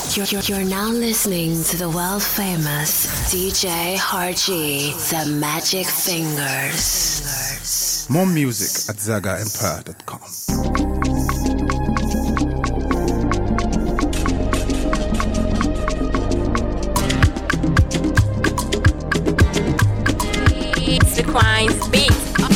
You're now listening to the world famous DJ Harji, The Magic Fingers. More music at ZagaEmpire.com. It's the Queen's beat.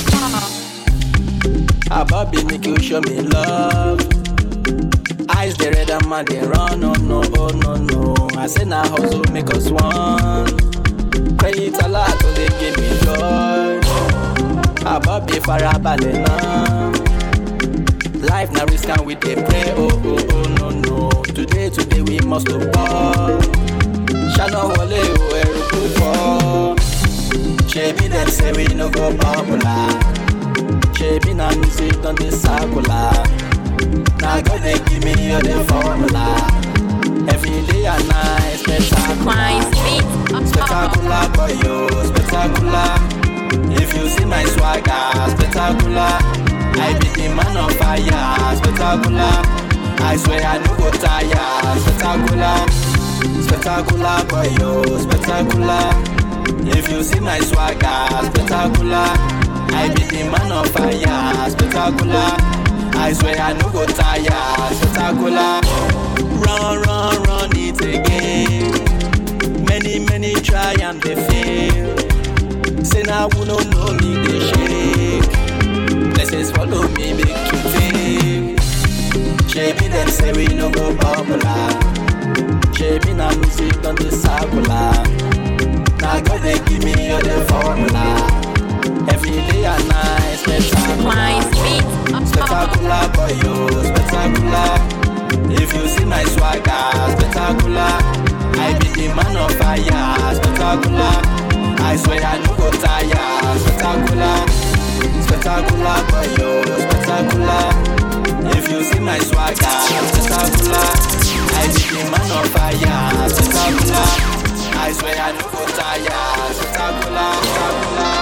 Bobby, make you show me love. Eyes they red and man they run, oh no, oh no, no. I say now hustle make us one. Credit a lot, so they give me joy. Bobby farabalẹ̀ now. Life now risk and we dey pray, oh oh oh no no. Today we must go ball. Shana wole o eru púpọ̀. Shebi dem say we no go popular. Shebi na music don dey circular. Now God they give me all the formula. Every day and night, spectacular. Spectacular boy, yo, spectacular. If you see my swagger, spectacular. I be the man on fire, spectacular. I swear I no go tire, spectacular. Spectacular boy, yo, spectacular. If you see my swagger, spectacular. I be the man on fire, spectacular. I swear I no go tire, spectacular. Run it again. Many try and they fail. Say now who no know me they shake. Blessings follow me make you take. Shebi them say we no go popular. Shebi na music on the circular. Now God they give me all the formula. Every day and night, spectacular. Spectacular boy, yo, spectacular. If you see my swagger, spectacular. I be the man on fire, spectacular. I swear I no go tire, spectacular. Spectacular boy, yo, spectacular. If you see my swagger, spectacular. I be the man on fire, spectacular. I swear I no go tire, spectacular, spectacular.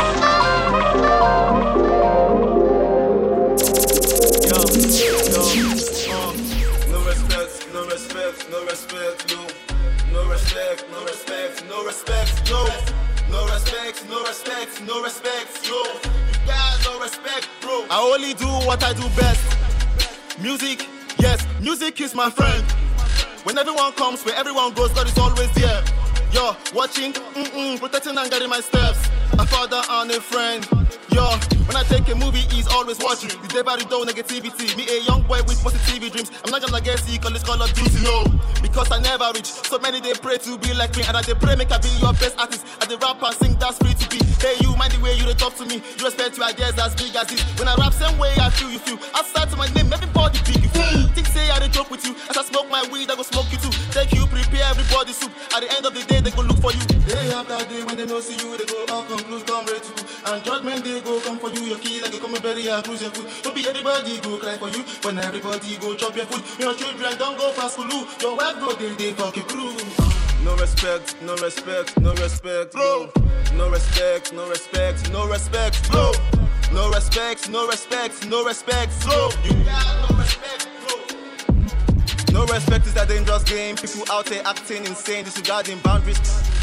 No respect, yo. You guys no respect, bro. I only do what I do best. Music, yes, music is my friend. When everyone comes, where everyone goes, God is always there. Yo, watching, protecting and guiding my steps. A father and a friend. Yo, when I take a movie, he's always watching. The day by the door, negativity. Me a young boy with positive dreams. I'm not gonna get sick, call this Call of Duty, no. Because I never reach. So many they pray to be like me. And I they pray make I be your best artist. And they rap and sing, that's free to be. Hey, you mind the way you they talk to me. You respect your ideas as big as this. When I rap, same way I feel you feel. Outside to my name, everybody big you feel. Think say I they joke with you. As I smoke my weed, I go smoke you too. Take you, prepare everybody soup. At the end of the day, they go look for you. Day after day, when they don't see you, they go out, come close, come ready to. And judgment, they go come for you. Your key like a come and bury and cruise your food. Don't be everybody go cry for you. When everybody go chop your food. Your children don't go fast for you. Your wife go they fuck your crew. No respect, no respect, no respect, bro. No respect, no respect, no respect, bro. No respect, no respect, no respect, bro. You got no respect, bro. No respect is a dangerous game. People out there acting insane, disregarding boundaries.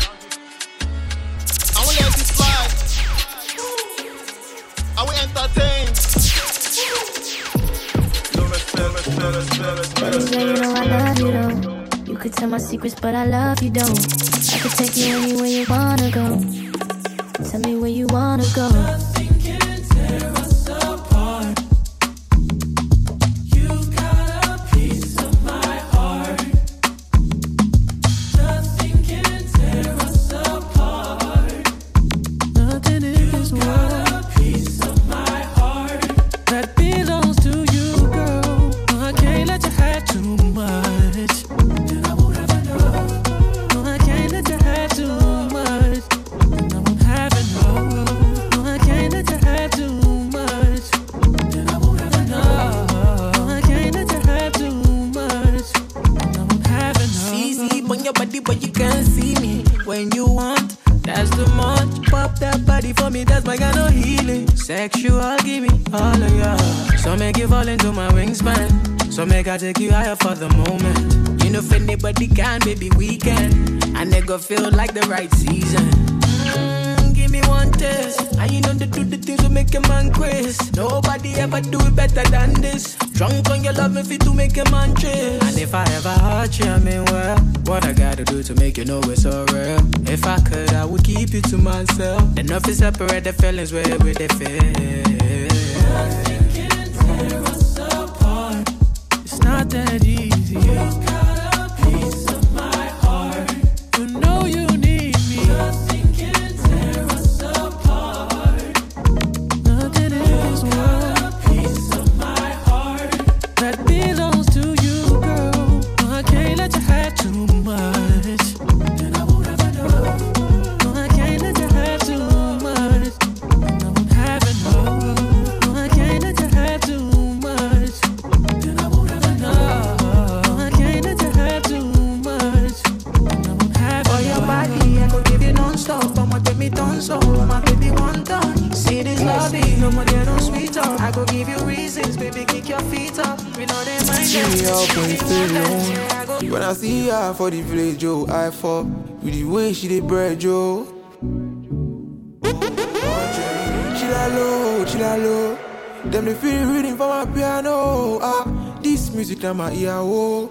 I will let this fly. I will entertain. No respect, respect, respect, respect, you know I love you though. You could tell my secrets, but I love you don't. I could take you anywhere you wanna go. Tell me where you wanna go. Nothing can tear us apart. You got a piece of my heart. Nothing can tear us apart. Nothing in this world. You got a piece of my heart that belongs to you, girl. I can't let you have too much. Then I won't have enough. No, I can't let you have too much. Then I won't have enough. No, I can't let you have too much. Then I won't have enough. No, I can't let you have too much. Then I won't have enough. Easy on your body, but you can't see me when you want. That's the much. Pop that body for me, that's my kind of healing. Sexual, give me all of ya. So make you fall into my wingspan. So make I take you higher for the moment. You know if anybody can, baby, we can. And they go feel like the right season. Give me one test. And you know they do the things to make a man crazy. Nobody ever do it better than this. Drunk on your love if it to make a man chase. And if I ever hurt you, I mean well, what I gotta do to make you know it's so real. If I could, I would keep you to myself. Enough to separate the feelings where they feel. Nothing can tear us apart. It's not that easy. You got a piece of my heart. You know you need me. Nothing can tear us apart. Nothing in this world. A piece of my heart that belongs to you, girl. I can't let you have too much. Then I won't have enough. I can't let you have too much. Then I won't have enough. I can't let you have too much. Then I won't have enough. I can't let you have too much. Then I won't have enough. For your body, I could give you non-stop. I'ma take me tons so my baby one time. See this lobby, no more get on sweet talk. I could give you reasons, baby, kick your feet up. We know they mind you. See her when you stay alone. When I see her for the village, Joe, I fall with the way she did bread, Joe. Chilla low. Them they feel reading for my piano. This music now my ear, oh.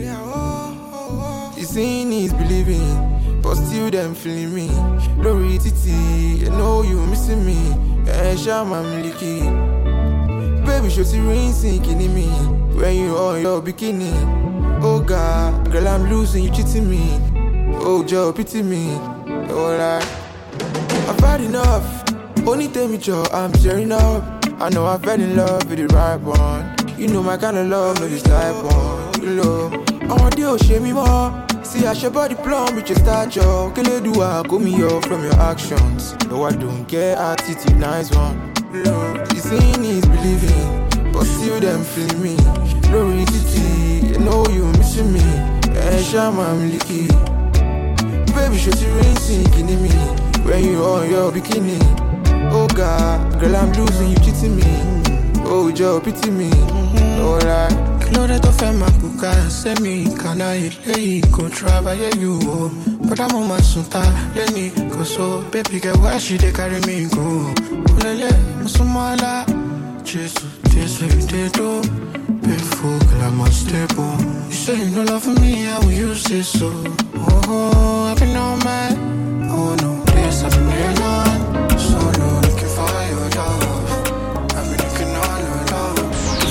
The seeing is believing, but still them feeling me. Glory Titi, you know you missing me. Shama Miliki. Baby, show the rain sinking in me. When you on your bikini. Oh God, girl, I'm losing, you cheating me. Oh Joe, pity me. Alright, I've had enough. Only tell me Joe, I'm tearing up. I know I fell in love with the right one. You know my kind of love, no this type one. You know, I want you to show me more. See I should body plumb with your stature. Can you do I call me off from your actions? No, I don't care, attitude, nice one. Love, the seeing is believing, but still them feeling me. Glory Titi, you know you missing me. Shama Miliki. Baby, show the rain sinking in me. When you on your bikini. Oh God, girl, I'm losing, you cheating me. Oh Joe, pity me. Alright. Lore to fe makuka, semi kana ilei go travailler you. But I'm on my sunta, let me go so. Baby girl, why she dey carry me go? Ulele, musumala, Jesus, this way they do. Painful, girl, I'm unstable. You say you no love me, how will you say so? Oh, I've been on my, oh no, place I've been alone. So no, looking for your love. I've been looking all alone.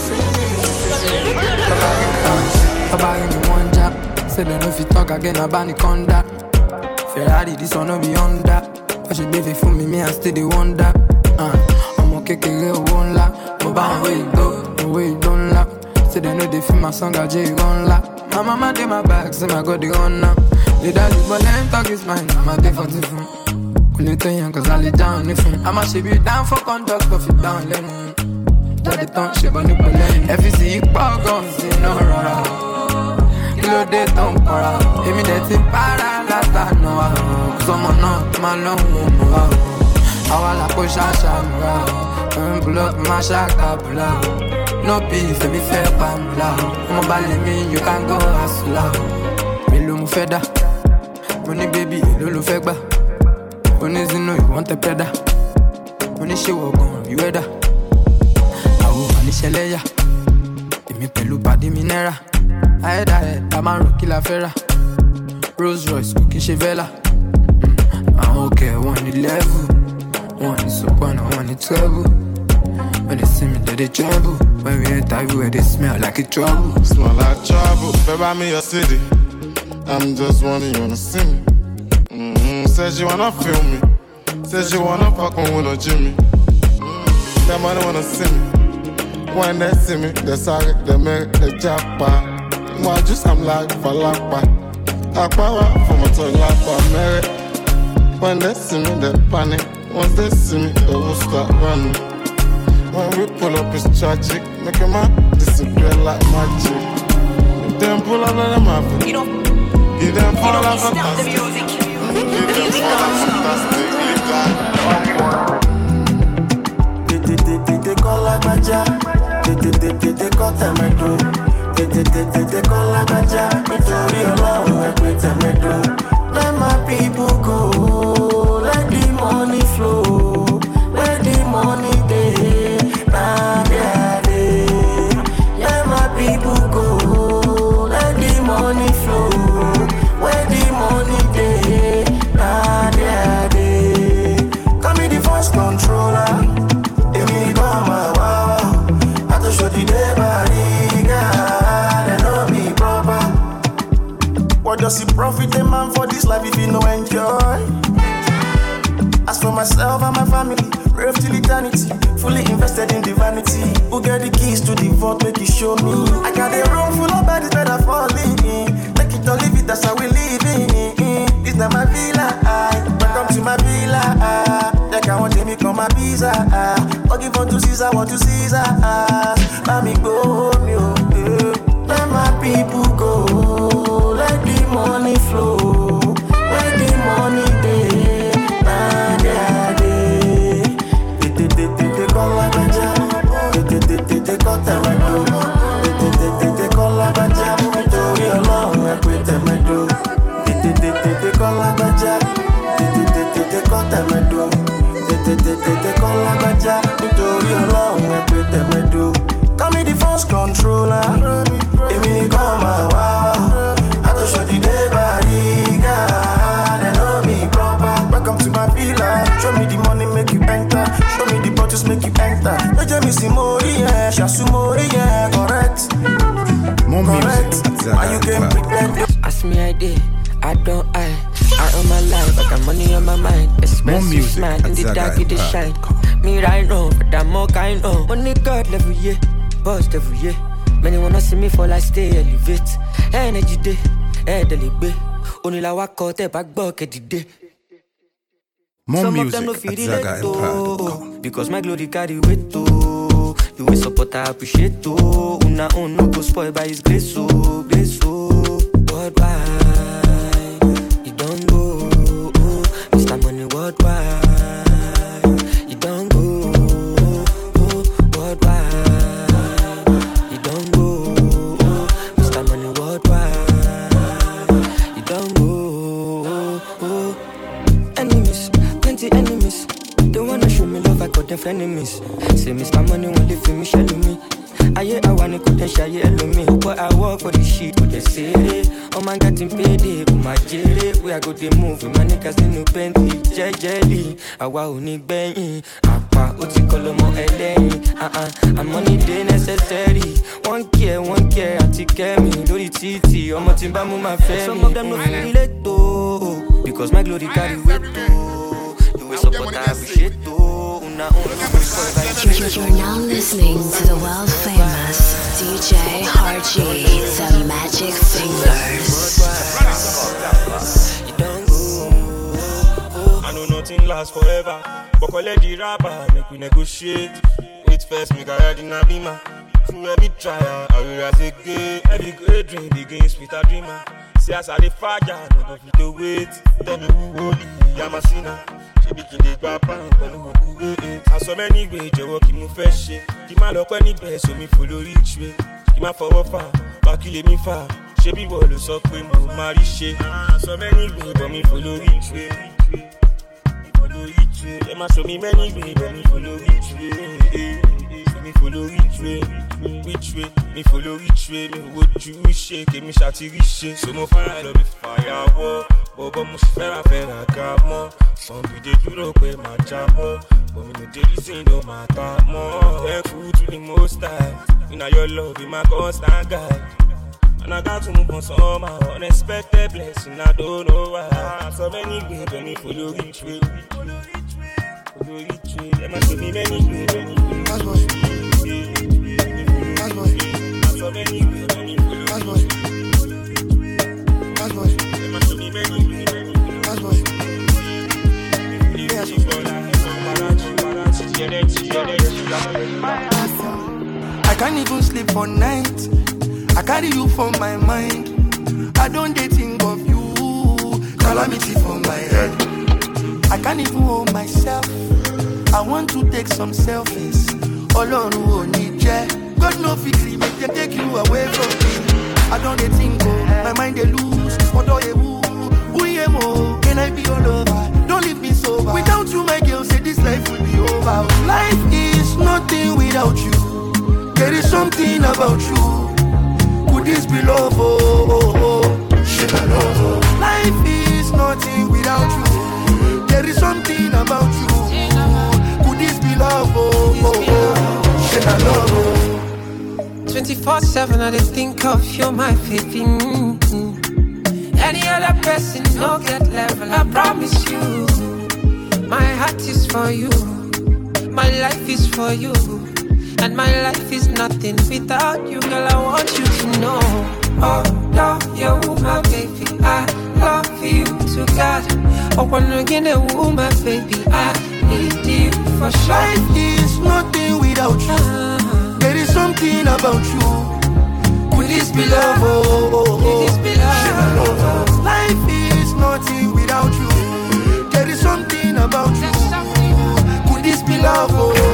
Baba give me one job. Say they know if you talk again, I ban the conda. Ferrari, this one no be Honda. But she baby for me, I still the wonder. I'm okay, won't la. But by the way you go, the way you don't la. Say they know they feel my song, I J gon' la. My mama did my back, say my God the on now. They daddy, but let talk is mine, I'm a day for different. Cool it young, cause I lay down if I'ma ship you down for conduct, off it down, let me. Daddy don't ship on the bullet. If you see you pop guns, see no rara. Kilo de don't para. Emi de ti para lata no ah. Someone not my long no ah. I wanna push a shot, pull up my shaka pull up. No beef, let me fair pamla. I'm a me, you can go asla. Melo mu feda, money baby, lolo fegba. Money zino, you want a peda. Money she walk on, you ready? Sheleya, emi pẹ̀lú padi minera. Ahead, I'm a rookie la fera. Rolls Royce, cooking Chevella. I'm okay, one the level. One is up, one the trouble. When they see me, they tremble. When we enter, everywhere they smell like a trouble. Smell like trouble, baby, I'm in your city. I'm just wondering, you wanna see me? Says you wanna feel me. Says you wanna fuck on with a Jimmy. That money wanna see me. When they see me, they sorry, they make the japa. Moi, just I'm like Falapa. Aquara from a Tolapa, Mary. When they see me, they panic. Once they see me, they will start running. When we pull up, it's tragic. Make a man disappear like magic. If them pull up, let them have it. Give them fall like fantastic. Give them fall like fantastic. They call like Maja. They call Temedo. Tètè kọ́ lágbájá nítorí ọlọ́run ẹgbẹ́ tẹ̀mẹ́dọ́. Let my people go, let the money flow, let the money dey, nah dey. Let my people go, let the money flow, where the money dey, nah dey. Call me the first controller, èmi kọ́ máa wá wá, àtúnṣe dé bàrí God, and no be proper. What does it profit a man for this life if you no enjoy? As for myself and my family, brave till eternity, fully invested in divinity. Who get the keys to the vault, make it show me. I got a room full of bodies better falling in. Take it or leave it, that's how we live in. This not my villa, welcome to my villa. Like I want to make on my pizza. Looking for to Caesar, want to Caesar. Let me go, let my people go. Let the money flow. Let the money dey. Nah, dey. Tètè kọ́ lágbájá. Tètè kọ́ tẹ̀mẹ́dọ́. Tètè kọ́ lágbájá. Nítorí ọlọ́run ẹgbẹ́ tẹ̀mẹ́dọ́. Tètè kọ́ lágbájá. Tètè kọ́ tẹ̀mẹ́dọ́. Tètè kọ́ lágbájá. Nítorí ọlọ́run ẹgbẹ́ tẹ̀mẹ́dọ́. Call me the first controller. Èmi ni kọ́ máa wá. Àtúnṣe dìde bàrí God, and no be proper. Welcome to my villa. Show me the money, make you enter. Show me the bottles, make you enter. Eje mi si mori yeah, shasu mori yeah, correct. More correct. music. Are you game prepared? Ask me I did, I don't I own my life, I got money on my mind. Expensive smile, in the dark it shine. Me right now, but I'm more kind of. Money God every year, bust every year. Many wanna see me fall, I stay elevate. Energy day, deliberate. Only la walk out there, back buck at the day. More Some music of them no at feel it ZagaEmpire.com. because my glory carry weight too. You will support, I appreciate too. Una own no go spoil by his grace so, grace so. Worldwide, it don't go. Mr. Money worldwide, it don't go. Worldwide, it don't go. Mr. Money worldwide, it don't go. Enemies, plenty enemies. They wanna show me love, I got them enemies. Say Mr. Money won't live in me, shell me. I wanna go and share yellow me. But I work for the shit, what they say. Oh man, getting paid, oh my jelly. We are good, they move, my niggas in new Bentley. Jelly, I want to bang. Apa, uti kolomo eleni. I'm money day necessary. One care, I take care me. Lori titi, I'm a timba my family. Some of them no feel it though, because my glory carry weight too. You will support, I appreciate too. You're now listening to the world famous DJ Harji, the Magic Fingers. I know nothing lasts forever, but collect the rapper, make we negotiate. Wait first, make I ride in a beamer. Through every trial, I will rise again. Every great dream begins with a dreamer. See as I the fire, no go fit to wait. Tell me who holy, I'm a sinner. She be king the papa, I so many ways, you walk in my fresh shit. Keep my luck when he best, so me follow rich way. Keep my forward far, back kill me far. She be wall, so quick, my marry shit. So many ways, but me follow rich way. Follow rich way. They must show me many ways, but me follow rich way. Me follow rich way, me follow rich way. Me would you shake, me shawty rich. So mo fire love with firework, but mo fera got more. Some be they do rock with my chapel, but me no dey listen no matter more. Thankful to the most high, you know your love is my constant guide. And I got to move on some unexpected blessing, I don't know why. So many ways, but me follow rich way. Follow rich way, there must be many ways. So many ways, but me follow rich way. There must be many ways. I can't even sleep for night. I carry you for my mind. I don't dare think of you. Calamity for my head. I can't even hold myself. I want to take some selfies. Ọlọ́run ò ní jẹ́. God no fit create can take you away from me. I don't dey think, my mind they lose. What do you who can I be your lover? Don't leave me sober. Without you, my girl, say this life will be over. Life is nothing without you. There is something about you. Could this be love? Shit, I love. Life is nothing without you. There is something about you. Could this be love? Shit, I love. 24/7, I just think of you, my baby. Any other person, no get level, I promise you. My heart is for you, my life is for you, and my life is nothing without you, girl. I want you to know. Oh, love you, my baby. I love you to God. Oh, when again, my baby, I need you for sure. Life is nothing without you. There is something about you. Could this be love? Could this be love? Life is nothing without you. There is something about you. Could this be love?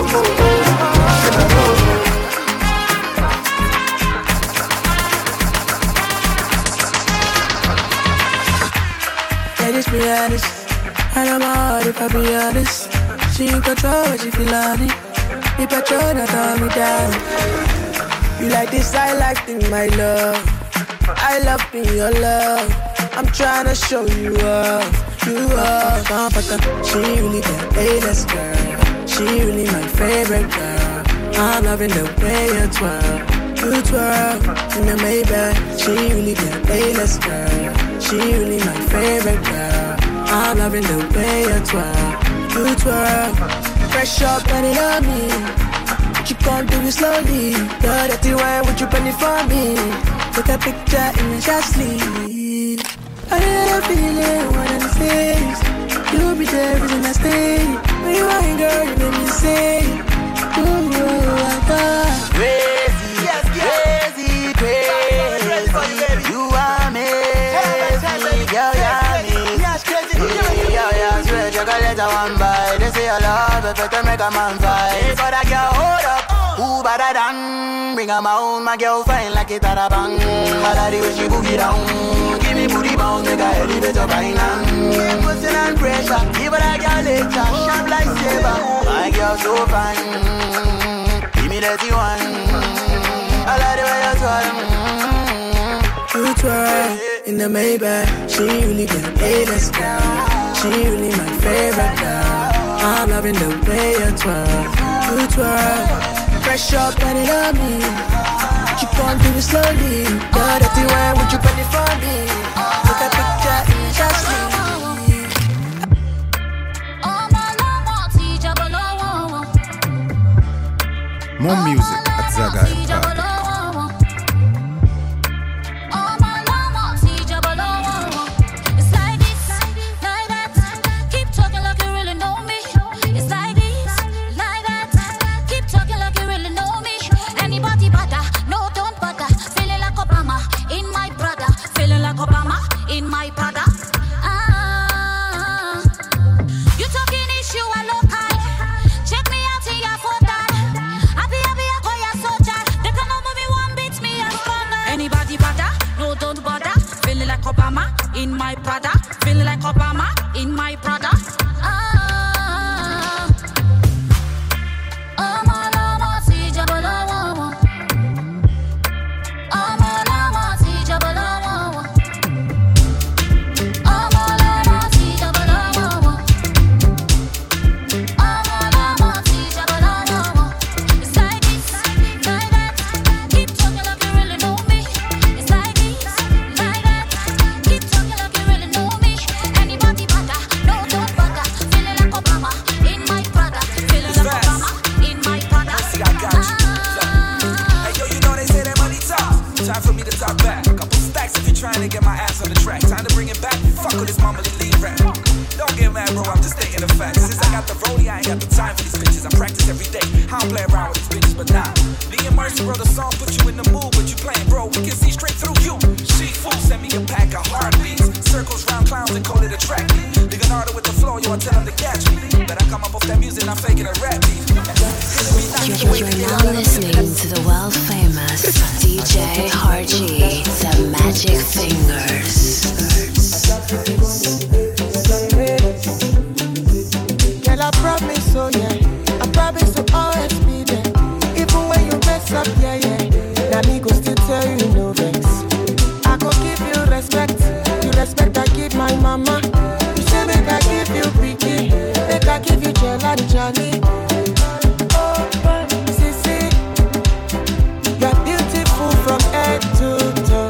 Let us be honest. I know my heart if I be honest. She in control, she feel on it. Me patrol, not on me down. You like this, I like thing, my love. I love being your love. I'm trying to show you up. You up, she really the A-list girl. She really my favorite girl. I'm loving the way you twirl. You twirl in the Maybach. She really the A-list girl. She really my favorite girl. I'm loving the way you twirl. You twirl, fresh up and it on me. You can't do it slowly. You're dirty wine, would you pen it for me? Take a picture in your sleep. I had a feeling, one of these days you'll be there reason I stay. When you ain't girl, you make me say, ooh, I got crazy, yes, crazy, crazy. You are me, girl, I swear chocolate I want buy. They say I love it, better make a man fight. But I girl, hold up, who better than? Bring her my own, my girl fine like it at a bang. I like the way she boogie down. Give me booty bounce, make her elevate up right now. Pussy and pressure, give her that girl later. Sharp like saber, my girl so fine. Give me that one. I like the way you twirl. You twirl in the Maybach. She really the A-list girl. She really my favorite girl. I'm loving the way you twirl. You twirl, fresh up and it on me. You can't do it slowly. You're dirty wine, would you pen it for me? Look at picture in your sleep. More music at ZagaEmpire.com. You're now listening to the world famous Magic Fingers. Girl, I promise, oh yeah, I promise to always be there. Even when you mess up, yeah, yeah. Now me go still tell you no vex. I go give you respect, you respect I give my mama. You say make I give you pretty, make I give you jelly, jelly. Oh, Sissy, you're beautiful from head to toe.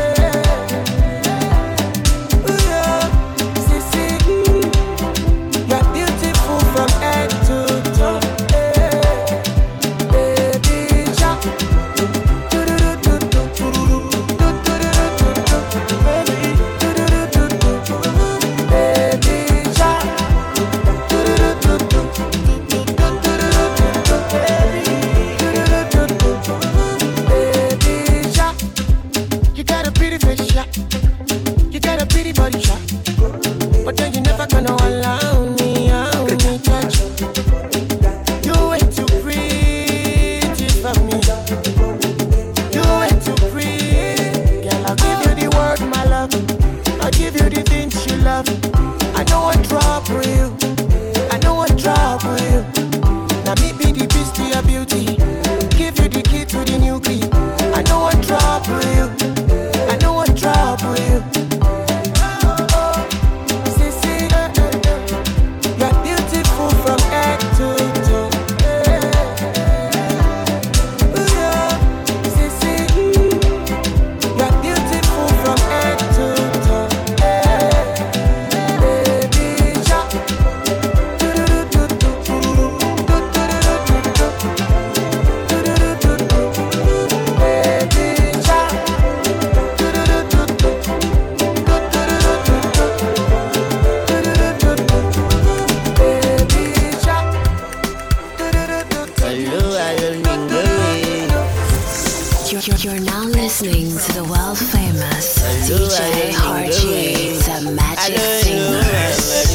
You're now listening to the world famous DJ Harji, the Magic Fingers.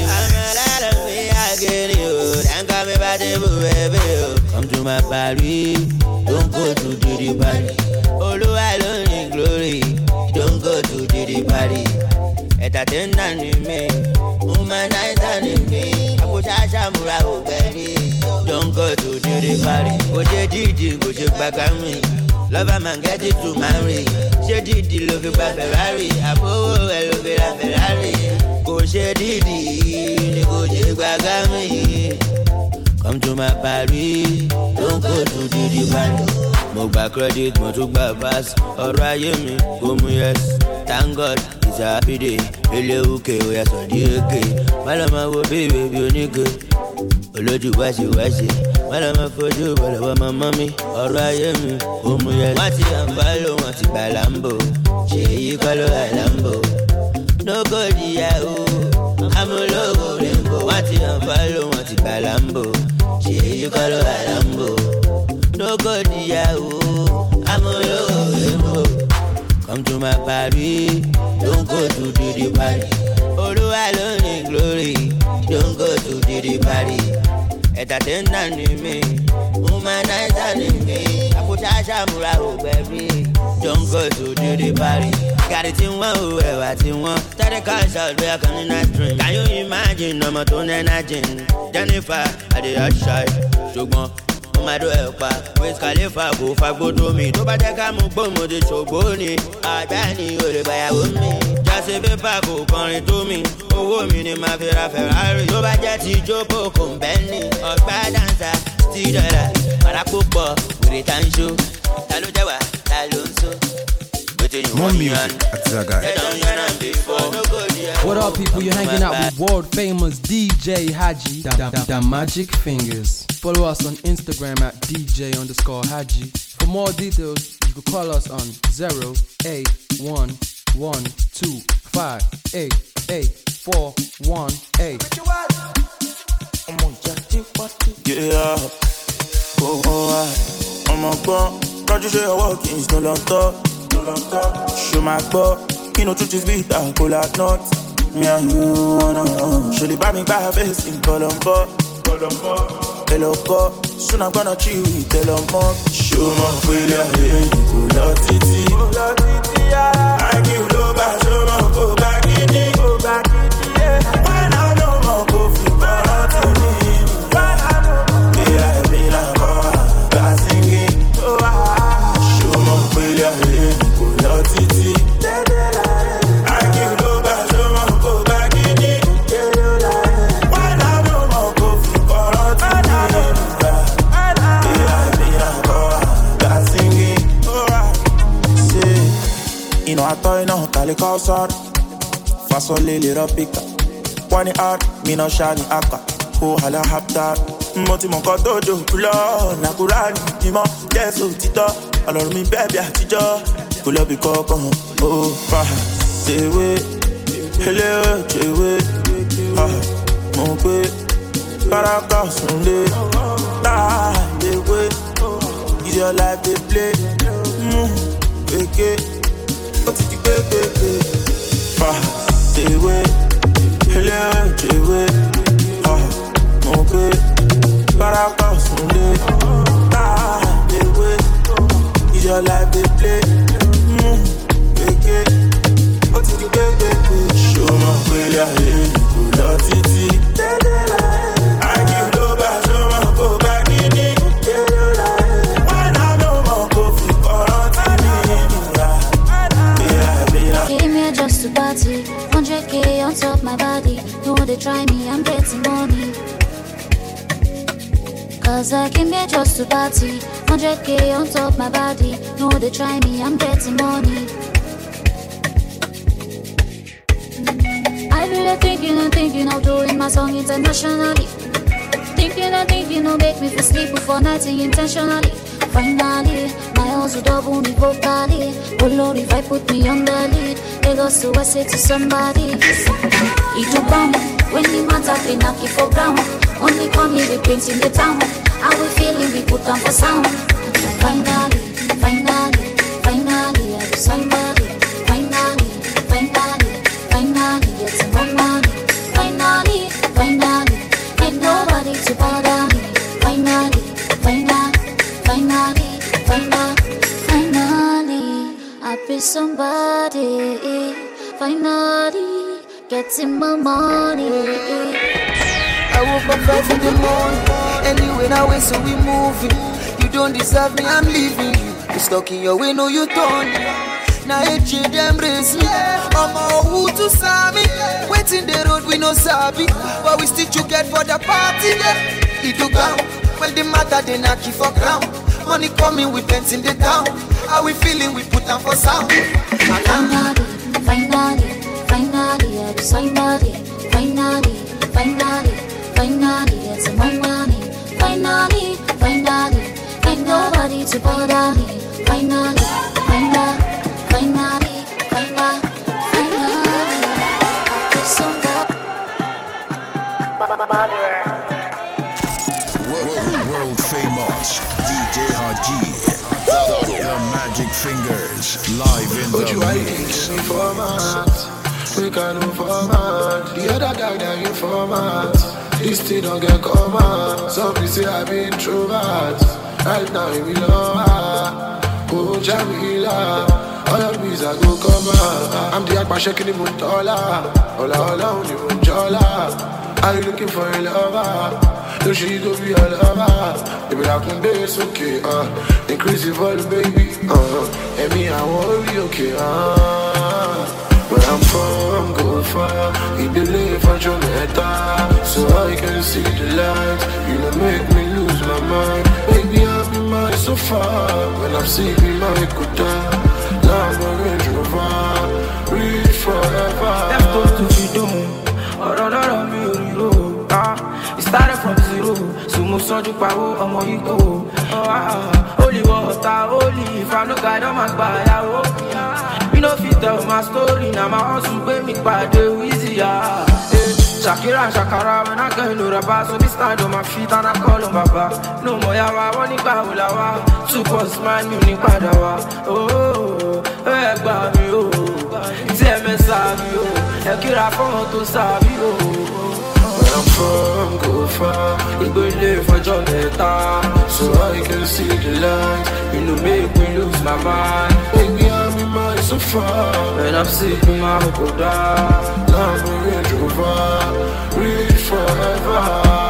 Come to my party, don't go to the party. Although I don't need glory, don't go to the party. Entertainment in me, woman in me. I put a shamura, oh baby. Don't go to the party. Go to Gigi, go to Bakami. Lover man get it to marry. She did the love by Ferrari. Apollo love la Ferrari. Go she did the go to Bagami. Come to my party, don't go to the party. Mo gba credit, mo tún gba pass. Ọ̀rọ̀ ayé mi, go mu yes. Thank God, it's a happy day. Ele uke, oya so di eke. Malama wo baby oníke. Olójú wáṣẹ wáṣẹ. Malama fojú bọ̀lọ̀ wọ mama mi. Ọ̀rọ̀ ayé mi, go mu yes. Wọ́n ti àǹfààní, wọ́n ti gbà lámbò. Ṣé èyí kọ́ ló wà lámbò? No go díyàwó, amúlòwò rèébò. Wọ́n ti àǹfààní, wọ́n ti gbà lámbò. Ṣé èyí kọ́ ló wà lámbò? No go díyàwó, amúlòwò rèébò. Come to my party, don't go to the party. Olúwa ló ní glory, don't go to the party. Entertainment in me, humanizer in me. Àpótá ṣàmúra ò gbẹ̀bí, don't go to the party. Gàrí tí wọ́n ò ẹ̀wà tí wọ́n. Tẹ́lẹ̀ cash out bóyá kan ní night drink. Can you imagine ọmọ tó ní energy? Jennifer, Adéyà ṣáì, ṣùgbọ́n Mado Elpa, Wiz Khalifa kò fagbódó mi. Tó bá jẹ́ ká mú gbòmò di ṣògbó ni. Àgbá ni olè gbàyàwó mi. Jásí pépà kò kọrin tó mi. Owó mi ni màá fi ra Ferrari. Tó bá jẹ́ ti jókòó kò ń bẹ́ ní. Ọ̀gbá dáńsà, still dollar. Àràkó pọ̀, wèrè tá ń ṣó. Ta ló jẹ́ wà, ta ló ń so. More music at Zaga. What up, people? You're hanging out with world famous DJ Haji, the Magic Fingers. Follow us on Instagram at DJ_Haji. For more details, you can call us on 08112588418. Yeah, I'm a bum. Roger say I walk in, no long talk. Show my butt, you know truth is bitter, pull out nuts. Me and you, no. Surely buy me by face in Colombo. Hello, God, soon I'm gonna chill with Elon Musk. Show my failure, pull out it. I give I thought you know, Calico Sar. Fasole little picker. One art, me no shiny aka. Oh, hala have that. Moti mon koto do pulo. Nakurani, dimo, yesu tito. Alors mi baby atijo. Pull up the coco. Oh, say we. Hello, chewe. Mon pe. Caracas Sunday. The way. Is your life they play. Okay. What's it baby? Say we. Hello, chewe. Mon pe. Caracas Sunday. The way. Is your life they play. Okay. What's it baby? Show my way, I ain't good at it. I give over, show my go back in it. When I know my coffee, Came here just to party, 100K on top my body. You want to try me, I'm getting money. Cause I came here just to party, 100K on top my body. You want to try me, I'm getting money. I really thinking of doing my song internationally. Thinking of make me feel sleep before nighting intentionally. Finally, my hustle double me vocally. Oh Lord, if I put me on the lead, they go to I say to somebody. It do bomb when the man's up in knock it for ground. Only come here we paint in the town. How we feeling we put on for sound. Finally, I do somebody. Finally, getting my money. Finally, ain't nobody to bother me. Finally, I be somebody. Finally, getting my money. I woke up 5 in the morning. Anyway, now way, so we moving. You don't deserve me, I'm leaving you. You stuck in your way, no you turn. Now it's them race me. I'm all who to Sammy. Waiting the road we no sabi. But we still you get for the party. It do ground. Well the matter they knock you for ground. Money coming with pens in the town. How we feeling we put on for sound. Finally, I do somebody. Finally, it's my money. Finally, ain't nobody to bother me. Finally. World famous DJ Haji, the Magic Fingers, live in the mix. We can move forward. The other guy that you format. This thing don't get covered. Some people say I've been introvert. Right now we lower. Oh Jamila, all of these I go cover. I'm the akpa shaking the muntola. Ola only munjola. Are you looking for a lover? No, she go be a lover. If I can be, it's okay. Increase the volume, baby. And me, I won't be okay. Where I'm from, go far. We believe for Jamaica, so I can see the light. You don't make me lose my mind. Baby, I've been mine so far. When I'm sleeping, my kuta. Now I'm a Range Rover. Reach forever. Let's go to freedom. It started from zero. So mo sanju pawo ọmọ iko. Holy water, holy. If I no guide on my body, you know fit tell my story. Now my hustle pay me by the easier. Shakira and Shakara when I get no rubber. So this stand on my feet and I call on Baba. No more yawa, one in Bahulawa. Super smile, you need Padawa. Oh, egba mi o. Teme sabi o. Ekira fun to sabi o. Where I'm from, go far. We go live for Jamaica, so I can see the light. You know make me lose my mind. Baby, I'm in mind so far. When I'm sleeping, my go down. Now I'm a Range Rover. Reach forever.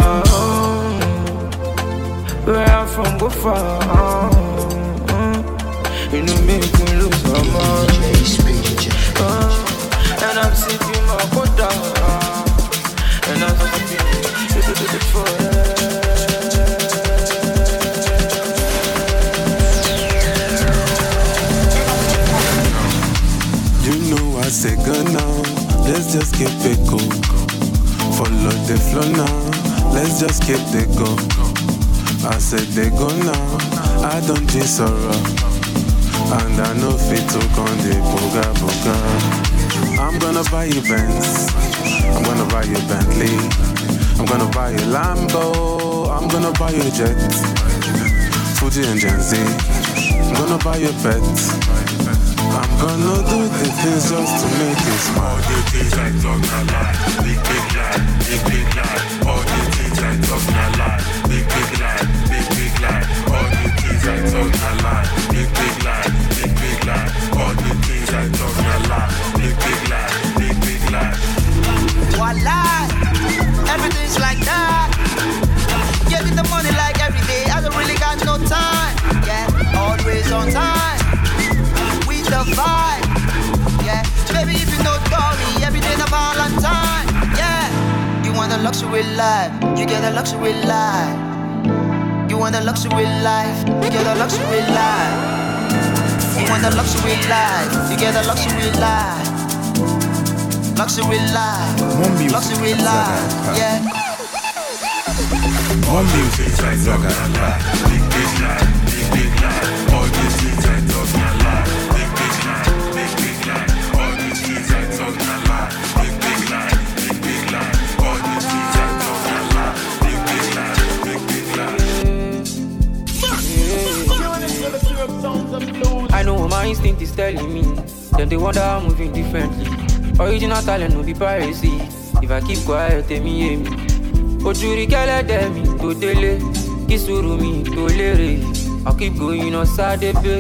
Where I'm from, go far. You know make me lose my mind. And I'm sleeping, my go down. And I'm sleeping forever. You know I say go now, let's just keep it cool. Follow the flow now, let's just keep it go. I said they go now, I don't just sorrow. And I know fit to con the boga boga. I'm gonna buy you Benz, I'm gonna buy you Bentley, I'm gonna buy you Lambo, I'm gonna buy you jet, Fuji and Gen Z, I'm gonna buy you pet. I'm gonna do the things just to make you smile. All the things I talk a lot, big lie, big lie. All the things I talk a lot, big lie, big lie. All the things I talk a lot, big lie, big lie. All the things I talk a lot, big lie, big lie. Voila, everything's like that. Get me the money like every day. I don't really got no time. Yeah, always on time. The vibe, yeah. Baby, if you know Dolly, every day the Valentine, yeah. You want a luxury life, you get a luxury life. You want a luxury life, you get a luxury life. You want a luxury life, you get a luxury life. Luxury life, luxury life, yeah. More music, I talk a lot. Big lie, big lie. All these things I talk a lot. I know my instinct is telling me. Then they wonder I'm moving differently. Original talent no be piracy. If I keep quiet, tell me hear me. Ojuri kele de mi to dele, kisuru mi to lere. I'll keep going on Saturday.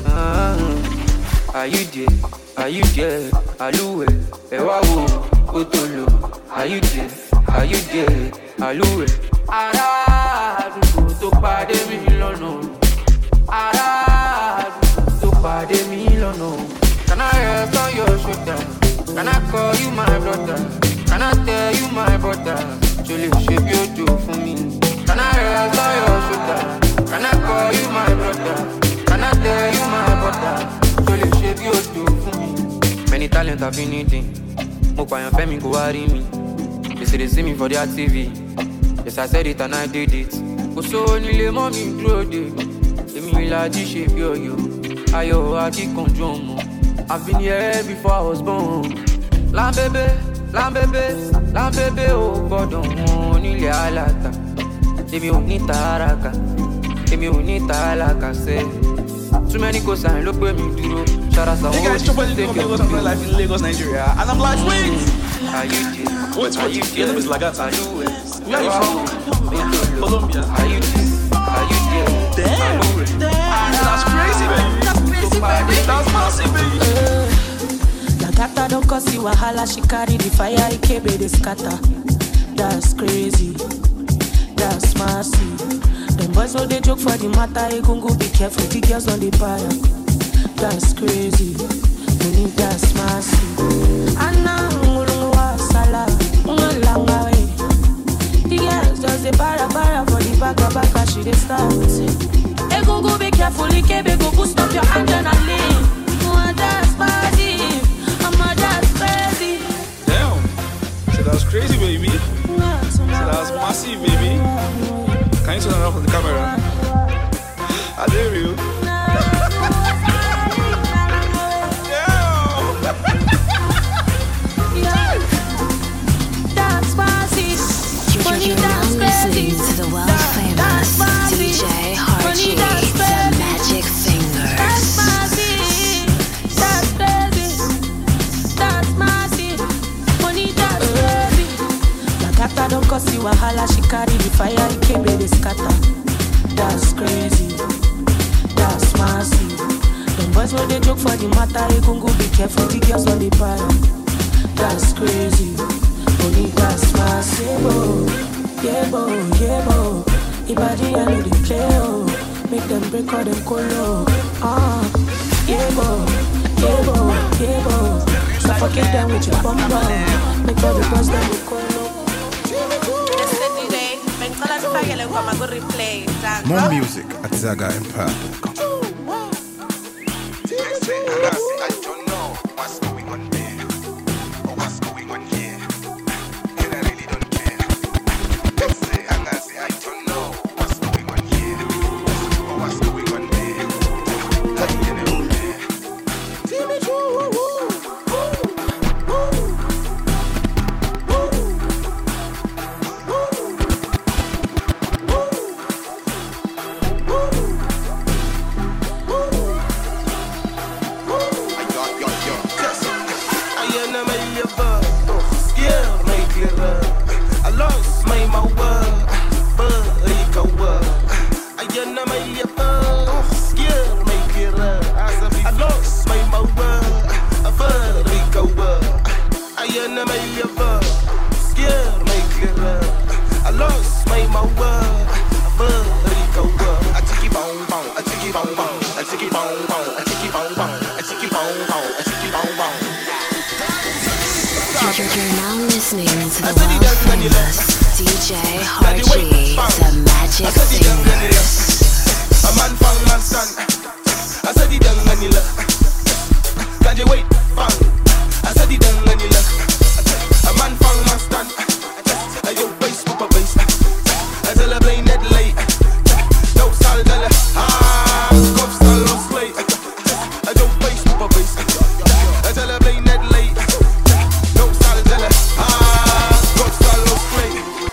Are you there? Are you there? Aluwe, ewa wo, otolo. Are you there? Are you there? Aluwe. Ara, àdúgbò tó pàdé mi lọ́nà. Ara, àdúgbò tó pàdé mi lọ́nà. Can I rest on your shoulder? Can I call you my brother? Can I tell you my brother? Jolly shape your do for me. Can I rest on your shoulder? Can I call you my brother? Can I tell you my brother? Jolly shape your do for me. Many talents I've been needing. Mo payan femi go worry me. They say they see me for their TV. Yes, I said it and I did it. So nile mommy dúró dè. Èmi la di shape yo yo. Ayo aki konjo mo. I've been here before I was born. Lambebe, lambebe, lambebe o gbọ́dọ̀ wọn nílé alata. Èmi ò ní tààràkà, èmi ò ní tààlàkà sẹ́. Too many cosign ló pé mi dúró. Shout out to all the guys, trouble take your life in Lagos, Nigeria, and I'm like, wait. Are you there? Wait, are you there? It's like that. Are you where? Where are you from? Colombia. Are you there? Are you there? Damn. That's crazy, baby. That's massive, baby. Lagata don't cause you wahala, she carry the fire, Ikebe they scatter. That's crazy. That's massive. Them boys know they joke for the matter, Egungu be careful, the girls on the fire. That's crazy. Money that's massive. Anna Mulungwa Sala, Ungalanga way. The girls just a para for the baka she they start. Egungu be careful, Ikebe go boost up your adrenaline. That's massive. That's crazy. Damn. So that's crazy, baby. So that's massive, baby. Can you turn it off on the camera? Are they real? That's massive. You're now listening to the world famous DJ Harji, the Magic Fingers. That's massive. That's crazy. That's massive. Money that's crazy. Lagata don't cause you wahala, she carry the fire, Ikebe they scatter. That's crazy. That's massive. Them boys know they joke for the matter, Egungu be careful, the girls on the fire. That's crazy. Money that's massive. Yebo, yebo. Ibadi I know they play, oh. Make them break all them colo. Yebo, yebo, yebo. Suffocate them with your bumper. Make all the boys them go colo. More music at Zaga Empire. I don't know what's going on. peur. Scared, mais clair. I lost my word. Burika word. I am my peur. Scared, mais clair. I lost my word. Burika word. I am my peur. Scared, mais clair. I lost my word. Burika word. I take it bong bong. I take it bong bong. I take it bong bong. I take it bong bong. I take it bong bong. I take it bong bong. You're now listening to the world famous DJ Harji, the Magic Fingers. A man found man son. I said he done Manila. Can you wait? Found. I said he done Manila. A man found man son. I yo bass, papa bass. I tell her play net late. No saldella. Cops all lost play. I yo bass, papa bass. I tell her play net late. No saldella. Cops all lost play.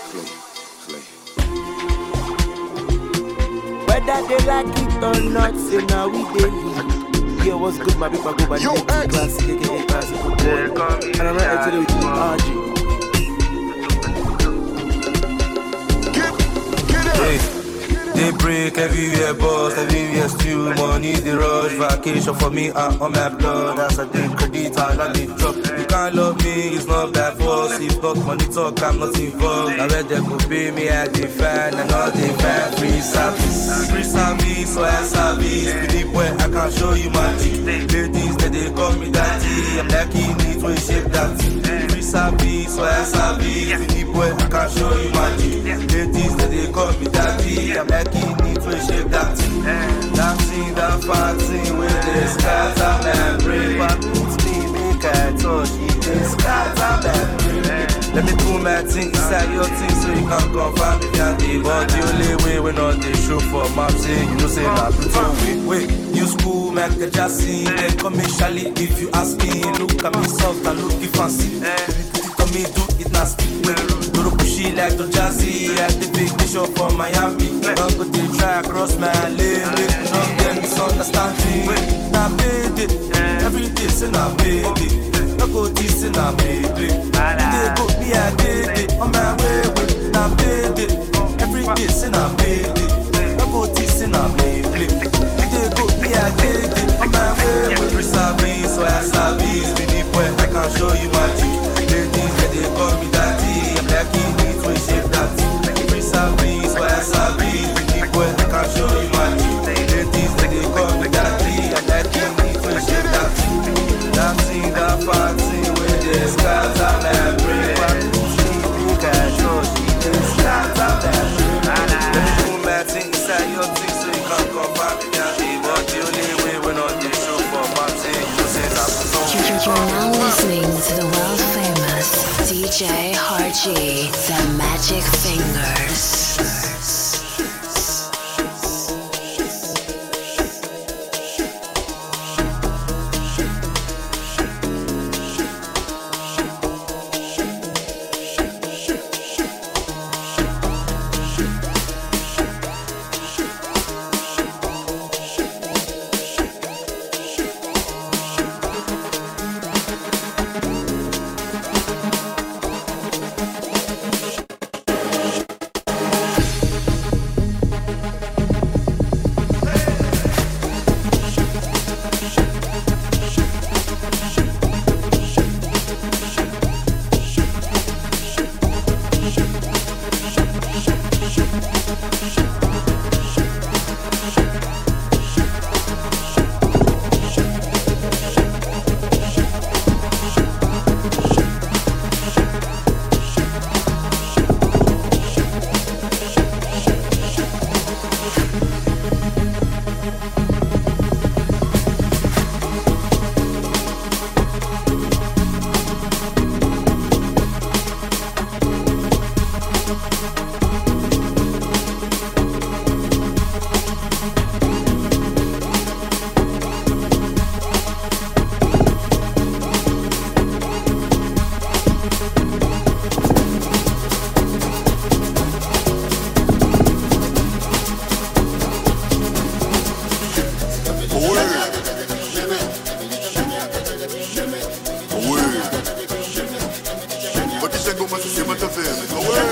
Whether they like it or not, say now we daily. Yo, what's good, my big go by the class, aka classic football. And I'm right to the RG. Daybreak, everywhere boss, everywhere stew. Money the rush, vacation for me and on my blood. That's a day credit and I need drop. You can't love me, it's not bad for us. If not money talk, I'm not involved. I read them go pay me at the fan and all the fan. Free service, so I service. Believe where I can show you my teeth. Ladies that they call me daddy, I'm like in it when shape that. Free service, so I service. Believe where I can show you my teeth. Ladies that they call me daddy, I'm like in it when shape that. Dancing that fancy with the scatter man. Break back with me, make I touch it. The scatter man. Let me put my thing inside your thing so you can confirm if you're the but the only way we're not the show for maps. You know say that pretty wait, new school make a jassy. Then come me Charlie if you ask me. Look at me soft and look fancy. Put it on me, do it nasty. Do pushy like the jazzy. At the big show from Miami. Don't go to try across my lane. Don't get misunderstanding. Now baby, every day say now baby. No go this now baby. They go me a baby on my way. Now baby, every day say now baby. No go this now baby. They go me a baby on my way. Free service, so I service. Believe when I can show you my teeth. Ladies that they call me daddy. I'm like in it when shape that. Free service, so I service. Believe when I can show you my teeth. Ladies that they call me daddy. I'm like in it when shape that. Dancing that fancy with the scatter man. Break back to she big and show she the scatter man. Let me put my thing inside your thing so you can confirm it and be. But the only way we're not the show for my thing. You say that You're now listening to the world famous DJ Harji, the Magic Fingers. C'est moi t'as fait, mec. Ouais.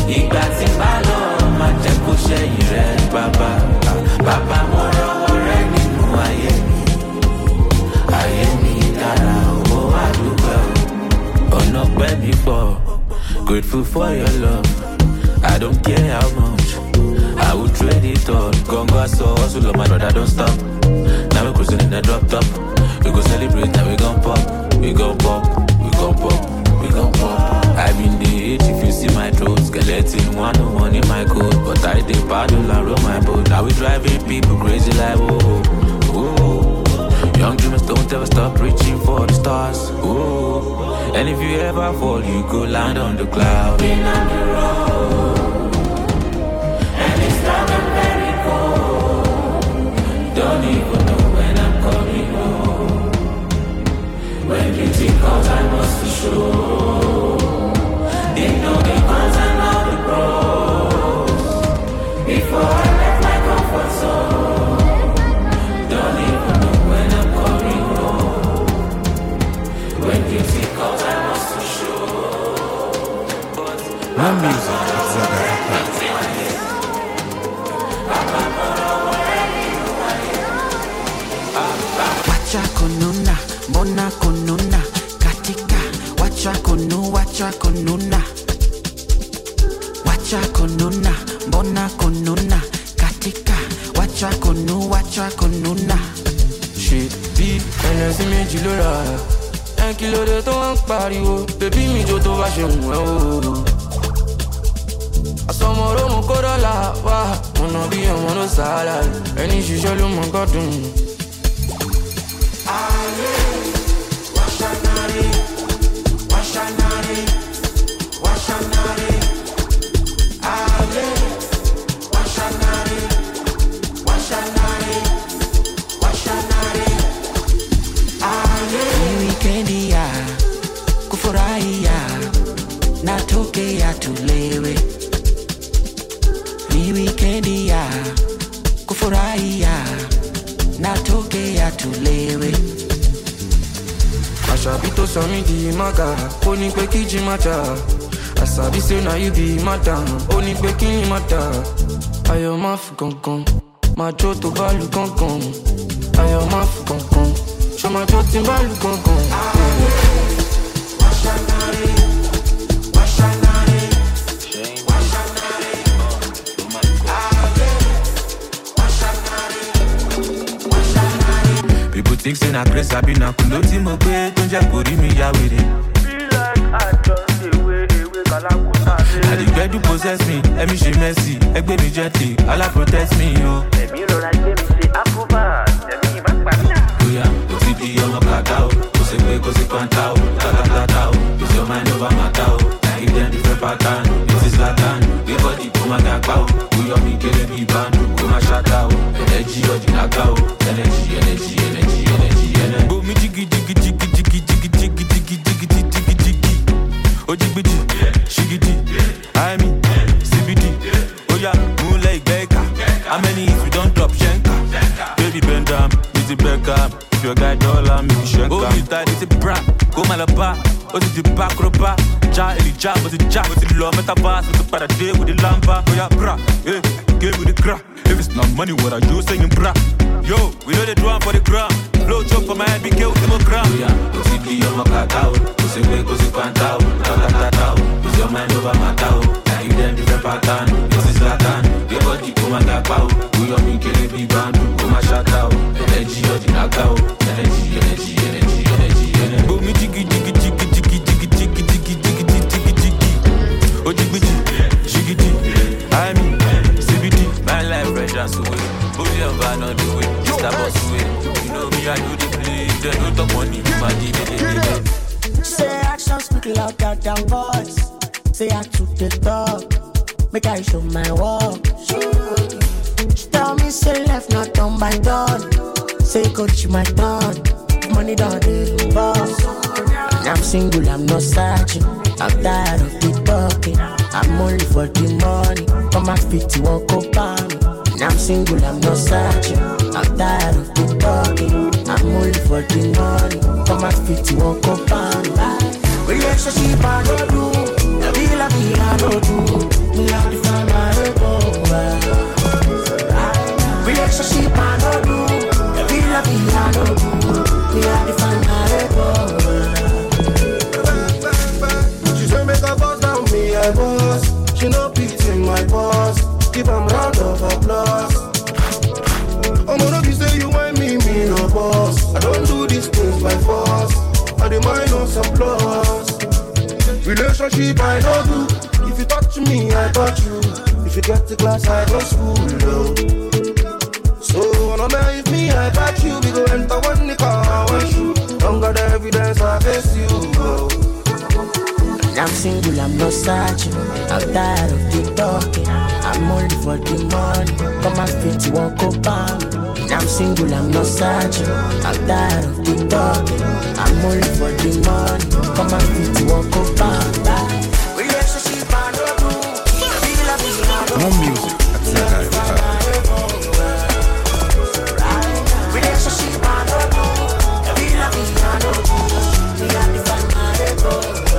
ìgbà tí bá lọ máa jẹ́ kó ṣẹ́yìn rẹ̀ bàbá. Bàbá mo rọwọ́ rẹ̀ nínú ayé mi. Ayé mi dára owó àdúgbò. Ọ̀nà pẹ́ mi pọ̀. Grateful for your love. I don't care how much. I will trade it all. Gonga so hustle on my brother, don't stop. Now we cruising in the drop top. We go celebrate, now we gon' pop. We gon' pop, we gon' pop, we gon' pop. I been the age if you see my throat. Skeleton 101 in my code. But I did paddle and roll my boat. Now we driving people crazy like whoa, whoa. Young dreamers don't ever stop reaching for the stars. Whoa. And if you ever fall, you go land on the cloud. Been on the road, and it's dark and very cold. Don't even know when I'm coming home. When beauty comes, I must be sure. They know the cons and all the pros. Before I left my comfort zone. Don't even know when I'm coming home. When beauty comes, I must be sure. More music at Zaga. Wacha konuna, mbona konuna, katika wacha konuna. Wacha konuna, mbona konuna, katika wacha konuna. Shit, bí ẹlẹ́sìn méjì ló rà á. Kí ló dé tó ń pariwo? Bébí mi jó tó bá ṣe wù ẹ́ o. Àsọmọ̀rọ̀ mo kó dọ́là wá. Ọ̀nà bí ọmọ ló sàálà. Ẹni ṣiṣẹ́ ló mọ̀ nǹkan dùn. Natokea tulewe. Ni wikendi ya kufurahia. Natokea tulewe. Àṣàbí tó sọ mí di mága, ó ní pé kí jí má ta. Àṣàbí say na you be madam, ó ní pé kí ni má ta. Ayọ̀ má fi gangan, máa jó tó bá lu gangan. Ayọ̀ má fi gangan, ṣọ máa jó tí bá lu gangan. People think say na grace I be na kundo tí mo gbé tó ń jẹ́ kó rí mi yá wèrè. I dey get to possess me, ẹ̀mí ṣe messy, ẹgbẹ́ mi gently, Allah protect me o. Ẹ̀mí rọra gbé mi ṣe approval, ẹ̀mí má pa mí. Bóyá o ti di ọmọ kàkà o, kò sí pé kò sí pàǹtà o, tàkàtàkà o, is your mind over matter o. Na give them different pattern, it is Latin, gbé bọ́dì kó má ga pa o. Bóyá mi kéré bí báńdù, kó má ṣáká o. Energy ọ̀jìnàká o, energy. Bomi jiggy. Ojigbiji, shigidi, I mean, CBD. Oh yeah, moonlight baker. How many if you don't drop shanka? Baby bend down, busy Beckham. If your guy dollar, me shanka. Oh, you tired, it's a bra. Go malaba, oh, it's the back roba. Ja, eli ja, but the ja, but the love, metaverse, with the paradigm, with the lamba. Oh yeah, bra, yeah, give me the crack. If it's not money, what are you saying, bra? Yo, we know they do one for the gram. Blow chop for my head, be killed with the gram. Oh yeah, oh, see the young cacao. Oh, see way, oh, see pantao. Tao, is your mind over my tao? Now you them different pattern. This is Latin. Your body come and get pow. Do your me kill it, be band. Come and shut out. Energy, ọ̀jìnàká o. Energy. Bomi jiggy. Ojigbiji, shigidi. I mean, CBD. My life fresh and so way. Booty and van on the way. Mr. Boss way. You know me, I do the play. They don't talk money. My DVD. Say actions speak louder than words. Say I took the talk. Make I show my work. She tell me say left not on my done. Say coach my turn. Money down the boss. I'm single, I'm not searching. I'm tired of the talking. I'm only for the money. Come my feet, you won't go by me. I'm single, I'm not searching. I'm tired of the talking. I'm only for the money. Come my feet, you won't go by me. Relationship I don't do. I don't do. Me give am round of applause. I'ma be say you want me no boss. I don't do these things by force. I demand no some flaws. Relationship I don't do. If you touch me, I touch you. If you get the class, I go school. No. So no matter if me, I touch you. We go enter one the car, one shoot. Don't got the evidence, I face you. No. I'm single, I'm not searching. I'm tired of the talking. I'm only for the money. Come and fit, you won't go back. I'm single, I'm not searching. I'm tired of the talking. I'm only for the money. Come and fit, you won't go back. Relationship, I don't do. More music at Zaga Empire. Relationship, I don't do. Feel like me, I don't do. We got to find my ego.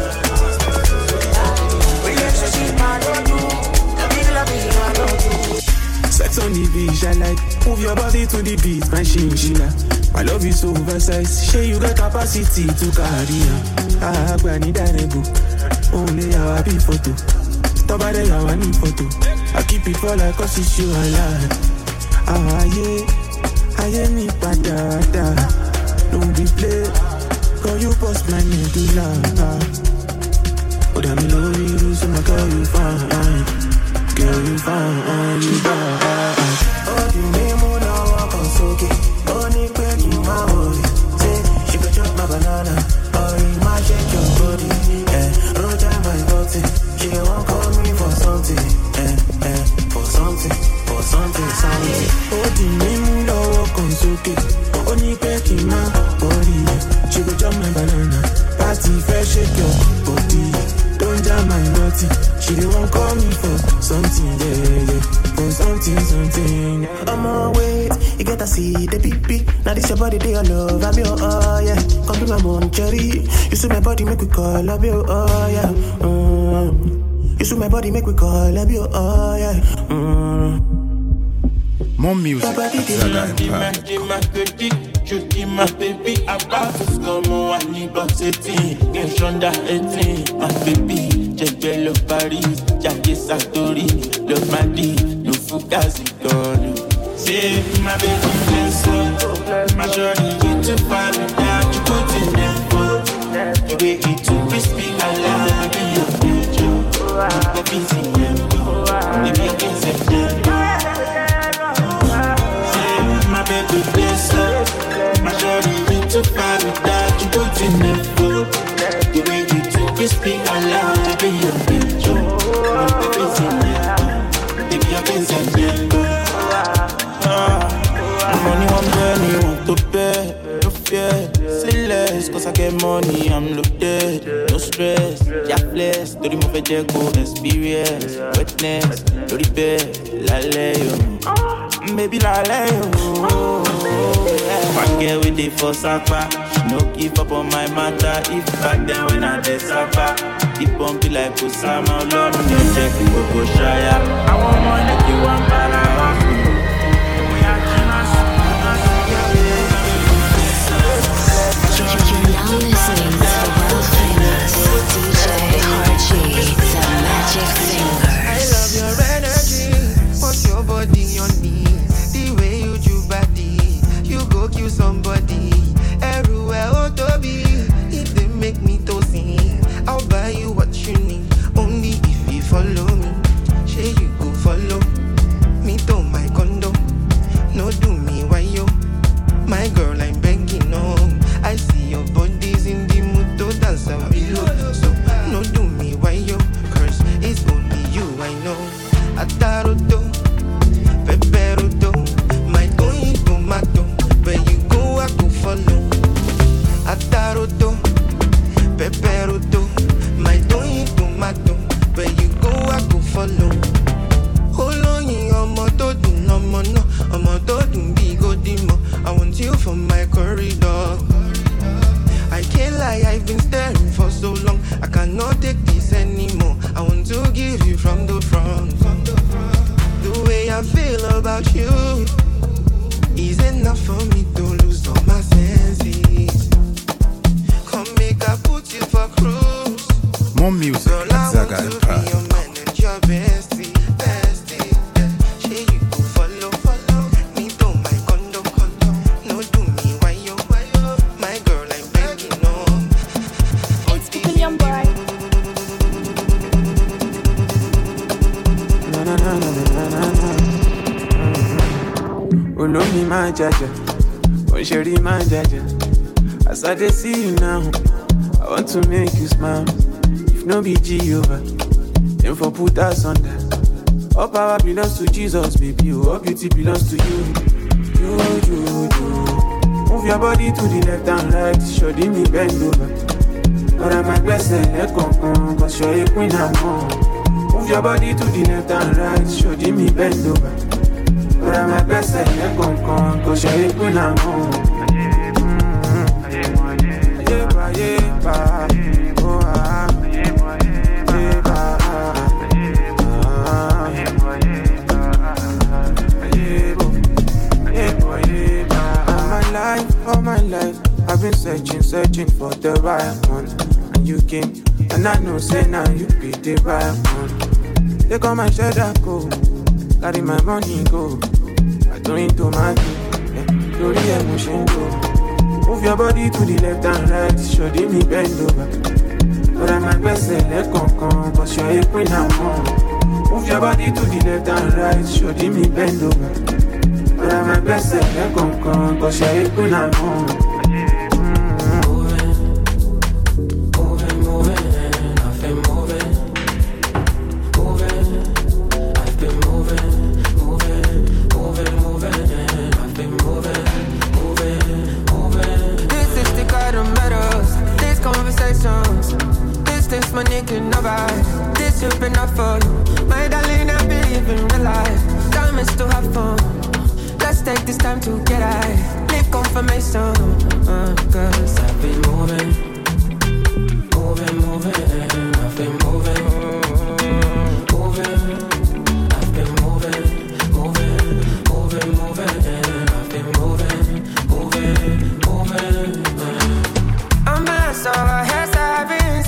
Sex on the beach, I like. Move your body to the beat, my chinchilla. My love is oversized. Share you got capacity to carry on. Ah, granny darego. Only our happy photo. Stop at the our new photo. I keep it for like cause it's you alive. Ah, yeah, me patata. Don't be play. Call you post my medulla. Oh, damn, me love you, so my girl you fine. Girl, you fine, you fine. Oh, you need more now, walk on soke. Oh, need back in my body. Say, she could chop my banana. Oh, you might shake your body. Roll down my body. She won't call me for something. For something. Oh, you need more now, walk on soke. Oh, need back in my body. She could chop my banana. Party, fresh, shake your body. Don't jam my body. She won't call me for something, yeah. For something. I'm on wait, you get to see the PP. Now this your body, they all love. I'm your, oh yeah. Come be my Moncherry. You see my body, make we call up your, oh yeah. You see my body, make we call up your, oh yeah. More music at Zaga Empire. Chuki my baby, about to come on, I need about 18. Get shonda 18, my baby. Jebelo Paris, Jackie Satori. Love my D, no fugazi gone. Say my baby, bless up. My shorty, you to find me down. You put in them foot. The way it to crispy, I love baby, you're future. Baby, see them. Baby, I can't say them. Say my baby, bless up. My shorty, you to find me down. You put in them foot. The way you to crispy, I love baby, you're future. Baby, see them. Baby, I can't say them. Money on me, want to pay. No fear, say less, cause I get money, I'm loaded. No stress, yeah, blessed. To remove a go experience. Wetness, to repair, laleyo. Baby, laleyo. One girl with the first sapa. She no give up on my matter. If back then when I did sapa. Keep on be like Osama. Lord, no check, we go shaya. I want money, you want para. You're now listening to the world famous DJ Harji, the Magic Fingers. I love your energy, put your body on me. The way you do body, you go kill somebody. Everywhere, oh Toby, if they make me to sing, I'll buy you what you need. Only if you follow me, say you go follow me to my condo. No do me why yo, my girl I'm begging on. I see your body's in the mood to dance and below. So no do me why yo, cause it's only you I know. Ataruto, peperuto, my going tomato. Where you go I go follow. Ataruto, peperuto, my going tomato. Where you go I go follow. Hold on, ọmọ tó dùn ọmọ náà, ọmọ tó dùn bí Godimo. I want you for my corridor. I can't lie, I've been staring for so long. I cannot take this anymore. I want to give you from the front. The way I feel about you is enough for me to lose all my senses. Come make I put you for cruise. More music at Zaga Empire. Your bestie. Olomi my jaja, Onsheri my jaja. As I dey see you now, I want to make you smile. If no be Jehovah, then for put us under. All power belongs to Jesus, baby. All beauty belongs to you. You. Move your body to the left and right, show me bend over. But I'm my best cause you're a queen and more. Move your body to the left and right, show me bend over. But I'm my best cause you're a queen and more. All my life, I've been searching for the right one. And you came, and I know, say now you be the right one. They call my shadow go, carry my money go. I don't into my thing, do the emotion go. Move your body to the left and right, show me bend over. But I'm my best cause you're a queen and more. Move your body to the left and right, show me bend over. But I'm my best cause you're a queen and more. Money can never this should be enough for you. My darling, I believe in real life. Time is to have fun. Let's take this time to get high. Leave confirmation. Cause I've been moving. I've been moving. I've been moving. I've been moving. I'm blessed, so I have savings.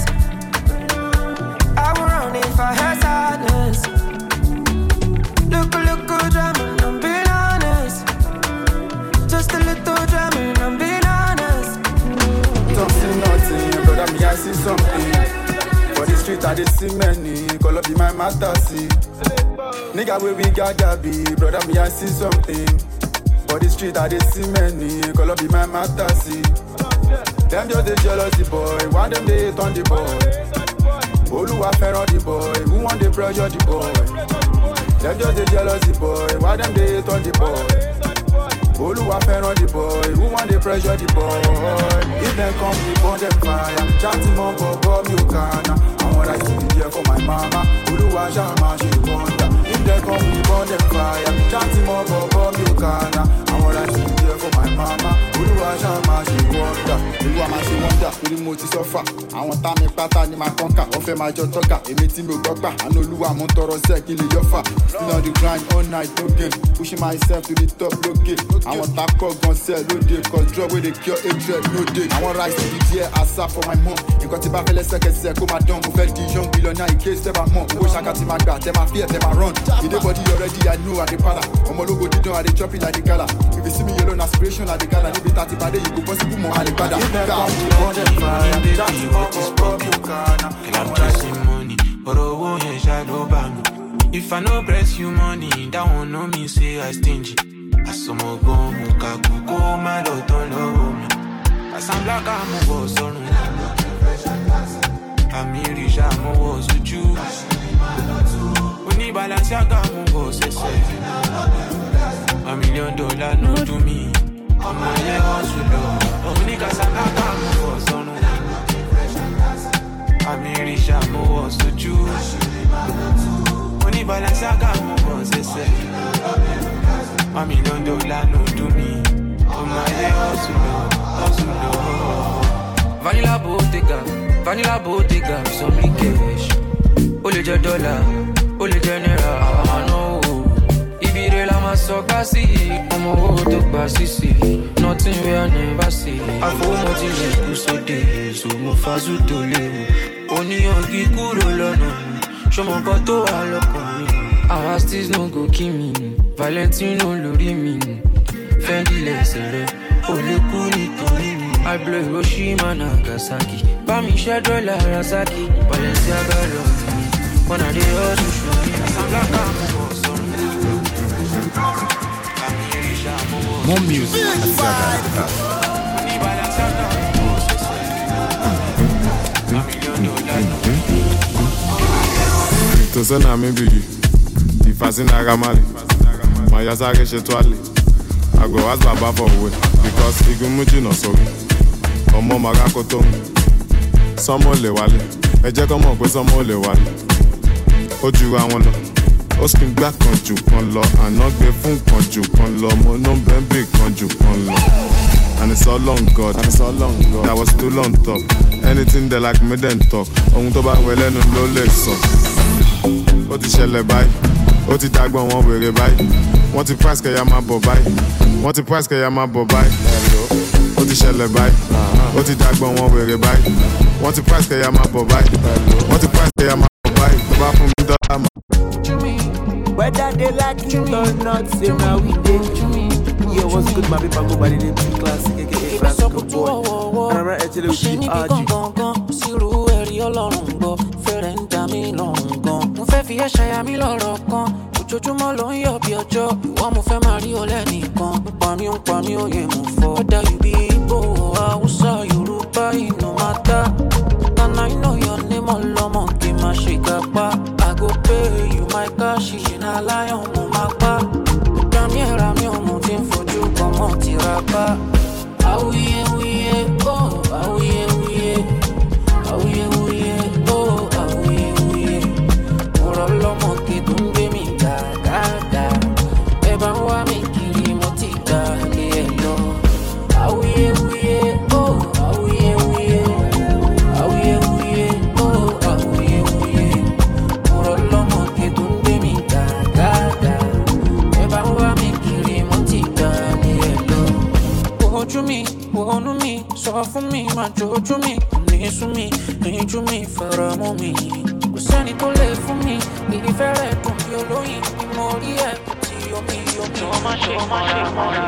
If I had sadness, look, drama, I'm being honest. Just a little drama, I'm being honest. Don't see nothing, brother, me I see something. For the street I dey see many, call up be my matter, see. Nigga where we gotta be, brother, me I see something. For the street I dey see many, call up be my matter, see. Them just dey jealous the boy, one them they hate on the boy. Oluwa fẹ́ràn the boy, who want the pressure the boy? Them just the jealous the boy, why them they hate on the boy? Oluwa fẹ́ràn the boy, who want the pressure the boy? If them come, we burn them fire. Chatting more, but me ukana. I want to be there for my mama. Oluwa shama, she wonder. If them come, we burn them fire. Chatting more, but me ukana. I want to be there for my mama. Oluwa shama, she wonder. Oluwa ma she wonder. Olu mo ti suffer. Àwọn tá mi pátá ni máa kọ́ńkà, ọ̀fẹ́ máa jọ tọ́ka, èmi tí mi ò gbọ́gbà, àná olúwa mo ń tọrọ sẹ́ kí lè yọ́fà. Still on the grind all night, no game, pushing myself to the top, lókè. Àwọn tá pọ̀ gan sẹ́ lóde, cause drug wey dey cure hatred, no dey. Àwọn rise to the dear asa for my mom. Nǹkan tí bá fẹ́ lẹ́sẹ̀kẹsẹ̀ kó máa dán, mo fẹ́ di young billionaire in case tẹ́ bá mọ̀. Owó ṣáká tí máa gbà, tẹ́ máa fear, tẹ́ máa run. Ìdè body already, I know I dey para. Ọmọ ológo dídán, I dey chop it like the gala. If you see me yellow, na aspiration like the gala. Níbi tá ti pàdé, you go possible mọ́, I dey padà. Girl, I'm chasing money, but I won't shadow bang. If I no press you money, that won't know me say I stingy. I saw my go, muka kuko, my lot on love. I sound like I'm a boss on. I'm here, I'm a boss with you. When you balance, I got my boss, $1 million, no to me. I'm a year hustle, only cause I'm like I'm a boss on. I'm rich, I'm a was to choose. Money balance, I got my boss, $1 million, no to me. Oh my hustle. Vanilla Bottega, so me cash. Ole $1, ole $1, I know. Ibire la masoka si, omo to basisi. Nothing we I never see. I feel motive so day, so mo fazu to live. Oni ogi kuro lọ́nà, ṣọmọ kan tó wà lọ́kàn mi. Our steez no go kill me, Valentino lórí mi. Fendi lẹ́sẹ̀ rẹ̀, ó lè kú nítorí mi. I blow Hiroshima Nagasaki, bá mi ṣẹ́dọ̀ Larasaki. Balenciaga lọ mi, when I dey hustle show me. I'm like I'm a boss. More music at Zaga. To say na me biggie, the fascina gamali. My yasake shetwali. I go ask Baba for way because igumuji no sorry. Ọmọ magako tongue. Sọmọ lè wálé, ẹ jẹ́ kọ́ mọ̀ pé sọmọ lè wálé. Ó ju àwọn lọ, ó sì ń gbá kan jù kan lọ. Àná gbé fún kan jù kan lọ, mo ná bẹ́ńbì kan jù kan lọ. And it's all on God, that was too long talk. Anything they like me then talk. Ohun tó bá wẹ lẹ́nu ló lè sọ. Ó ti ṣẹlẹ̀ báyìí, ó ti dágbọ́n wọn wèrè báyìí. Wọ́n ti price kẹ̀yà máa bọ̀ báyìí. Wọ́n ti price kẹ̀yà máa bọ̀ báyìí. Ó ti ṣẹlẹ̀ báyìí, ó ti dágbọ́n wọn wèrè báyìí. Wọ́n ti price kẹ̀yà máa bọ̀ báyìí. Wọ́n ti price kẹ̀yà máa bọ̀ báyìí. Tó bá fún mi dọ́là mà. Whether they like it or not, say now we did. Yeah, what's good, my people? Go by the name of Classic, aka Classic Boy. And I'm right actually with you, RG. Siru eri Ọlọ́run gbọ́, fẹ́rẹ̀ ń dà mí lọ́rùn gan. Mo fẹ́ fi ẹ́ ṣaya mi lọ́rọ̀ kan. Ojoojúmọ́ ló ń yọ̀ bí ọjọ́. Ìwọ mo fẹ́ máa rí ọ lẹ́nìkan. Ń pa mí, òye mo fọ́. Whether you be Igbo, Hausa, Yorùbá, it no matter. And I know your name, Ọlọ́mọ kì í máa ṣe gàpá. I go pay you my cash, ìṣìnà aláyọ̀ mo máa pa. Ra mi ọmọ tí ń fojú kan mọ́ ti ra bá. Awuyewuye, oh, awuyewuye. Awuyewuye, oh, awuyewuye. Mo rọ lọ́mọ kí tó ń gbé mi dáadáa. Ẹ bá ń wá mi kiri mo ti dá lé ẹ lọ. Awuyewuye, oh, awuyewuye. Awuyewuye, oh, awuyewuye. Mo rọ lọ́mọ kí tó ń gbé mi dáadáa. Ẹ bá ń wá mi ojú mi, wọnú mi, sọ fún mi, máa jojú mi, ní sún mi, níjú mi, fara mọ́ mi. Kò sẹ́ni tó lè fún mi, ìfẹ́ rẹ̀ dùn bí olóyin, ni mo rí ẹ̀ tí omi. Ọmọ ṣe mọ́ra.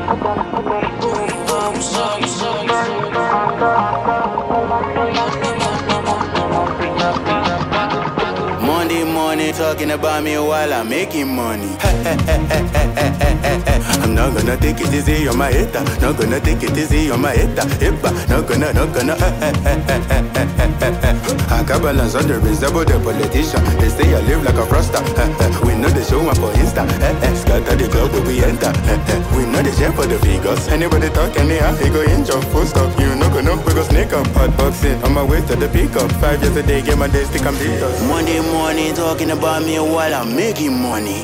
Monday morning talking about me while I'm making money. I'm not gonna take it easy on my hater. Not gonna take it easy on my hater. Not gonna. I got balance on the reservoir, the politician. They say I live like a froster. We know they show up for Insta. Scatter the club where we enter. We know they share for the figures. Anybody talk anyhow, he go injure. Full stop. You know gonna we go sneak up. Hot boxing on my way to the pickup. 5 years a day, get my days stick and beat us. Monday morning talking about me while I'm making money.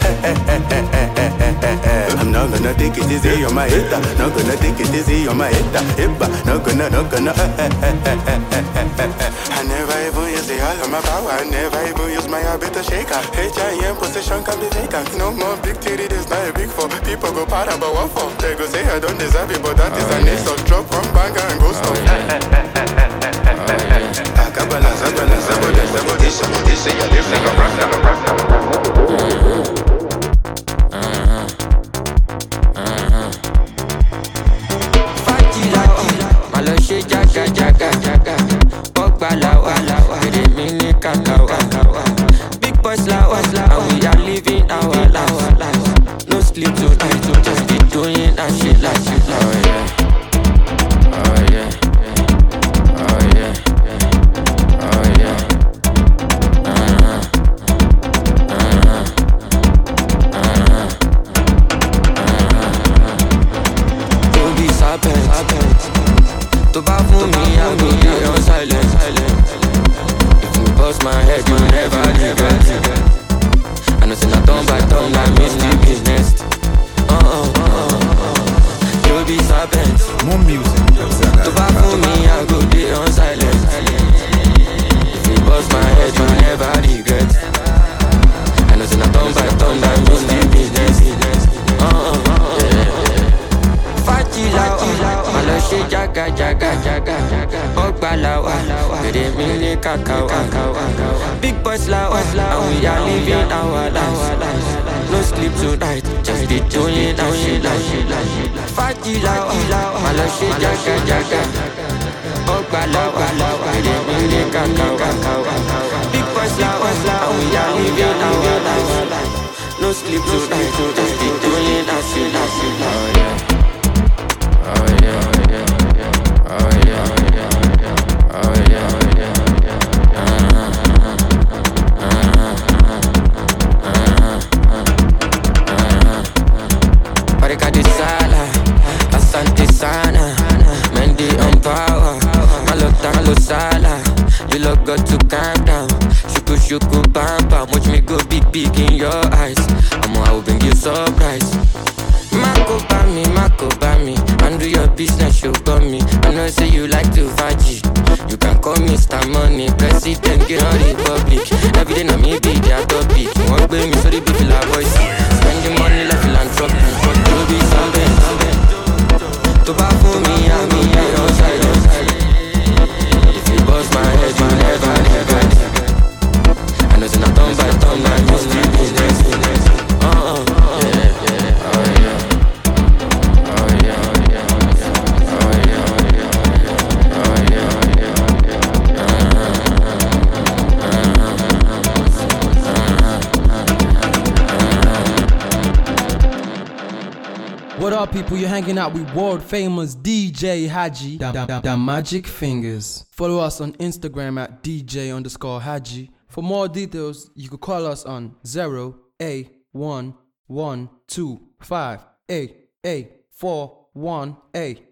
I'm not gonna take it easy on my hater. Not gonna take it easy on my hater. Not gonna. I never even use the all of my power. I never even use my habit to shake her. HIM position can be vacant. No more big titty, there's not a big four. People go para about what for? They go say I don't deserve it, but that is an insult. Drop one banger and go stop. I got balance, they say I live like a rasta. Jaga, Ogbalawa, Mini Kakawa. Big boys lawa, and we are living our lives. No sleep tonight, just be doing that shit like oh yeah. Don't be serpent. To buy for me, I go be on silent. If you bust my head, you never regret. I know say I turn by turn, I miss the business. You be serpent. More music. To buy for me, I go be on silent. If you bust my head, you never regret. I know say I turn by turn, I miss the business. Malo she jaga. Ogbalawa, Mini Kakawa. Big boys lawa, and we are living our lives. No sleep tonight, just be doing our shit like. Fati lawa, malo she jaga. Ogbalawa, Mini Kakawa. Big boys lawa, and we are living our lives. No sleep tonight, just be doing our shit like. got to calm down. Shuku bam bam, watch me go big in your eyes. I will bring you surprise. Mako by me, handle your business, you got me. I know say you like to faji. You can call me Mr. Money, President, get on the public. Every day na me be their topic. One way me so the people like voice. Spend the money like philanthropy. To be something. To buy for me, I don't silence. If you bust my head, you never. I know it's not done by done like mystery business. What up, people? You're hanging out with world famous DJ Haji, the Magic Fingers. Follow us on Instagram at DJ_Haji. For more details, you can call us on 08112588841.